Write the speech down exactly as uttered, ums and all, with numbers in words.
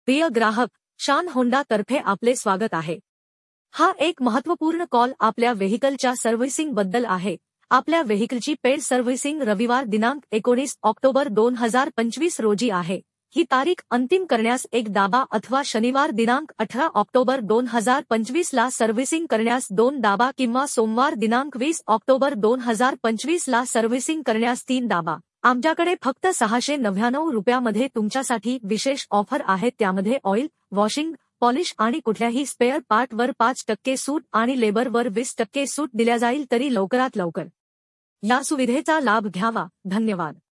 प्रिय ग्राहक, शान होंडा तर्फे आपले स्वागत आहे। हा एक महत्त्वपूर्ण कॉल आपल्या व्हेइकलच्या सर्व्हिसिंग बद्दल आहे। आपल्या व्हेइकलची पेड सर्व्हिसिंग रविवार दिनांक एकोणीस ऑक्टोबर दोन हजार पंचवीस रोजी आहे। ही तारीख अंतिम करण्यास एक दाबा अथवा शनिवार दिनांक अठरा ऑक्टोबर दोन हजार पंचवीस ला सर्व्हिसिंग करण्यास दोन दाबा किंवा सोमवार दिनांक वीस ऑक्टोबर दोन हजार पंचवीस ला सर्व्हिसिंग करण्यास तीन दाबा। आमच्याकडे फक्त सहाशे नव्याण्णव रुपयामध्ये तुमच्यासाठी विशेष ऑफर आहेत, त्यामध्ये ऑइल, वॉशिंग, पॉलिश आणि कुठल्याही स्पेअर पार्टवर पाच टक्के सूट आणि लेबरवर वीस टक्के सूट दिल्या जाईल, तरी लवकरात लवकर या सुविधेचा लाभ घ्यावा। धन्यवाद।